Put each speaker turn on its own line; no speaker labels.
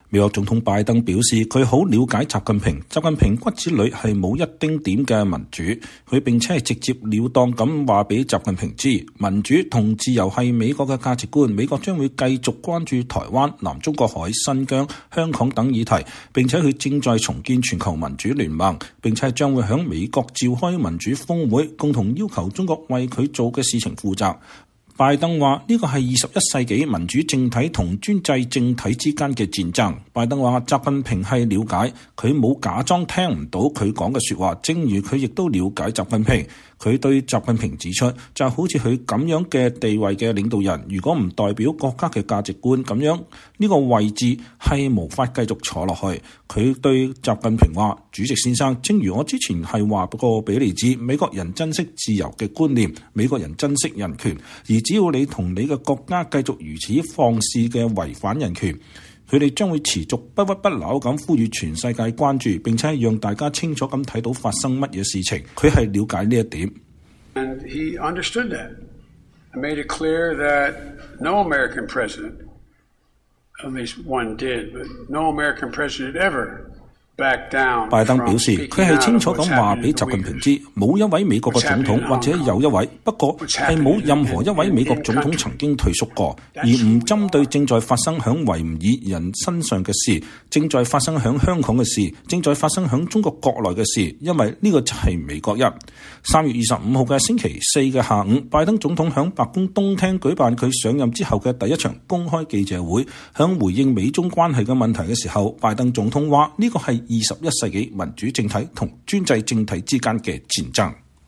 美國總統拜登表示，佢好了解習近平，習近平骨子裏係冇一丁點嘅民主，佢並且係直接了當咁話俾習近平知，民主同自由係美國嘅價值觀，美國將會繼續關注台灣、南中國海、新疆、香港等議題，並且佢正在重建全球民主聯盟，並且將會喺美國召開民主峰會，共同要求中國為佢做嘅事情負責。拜登話呢個係21世紀民主政體同專制政體之間嘅戰爭。拜登話習近平係了解，佢冇假裝聽唔到佢講嘅說話，正如佢亦都了解習近平。佢對習近平指出，就好似佢咁樣嘅地位嘅領導人，如果唔代表國家嘅價值觀，咁樣呢個位置係無法繼續坐落去。佢對習近平話：主席先生，正如我之前係話過俾你知，美國人珍惜自由嘅觀念，美國人珍惜人權，而只要你同你嘅國家繼續如此放肆嘅違反人權，佢哋將會持續不屈不撓咁呼籲全世界關注，並且讓大家清楚咁睇到發生乜嘢事情。佢係了解呢一點。
And he understood that. I made it clear that no American president, at least one did, but no American president ever back down.
拜登表示，佢係清楚咁話俾習近平知，冇一位美國嘅總統，或者有一位，不過係冇任何一位美國總統曾經退縮過，而唔針對正在發生響維吾爾人身上嘅事，正在發生響香港嘅事，正在發生響中國國內嘅事，因為呢個就係美國人。3月25號嘅星期四嘅下午，拜登總統響白宮東廳舉辦佢上任之後嘅第一場公開記者會，響回應美中關係嘅問題嘅時候，拜登總統話呢個係21世紀民主政體同專制政體之間嘅戰爭。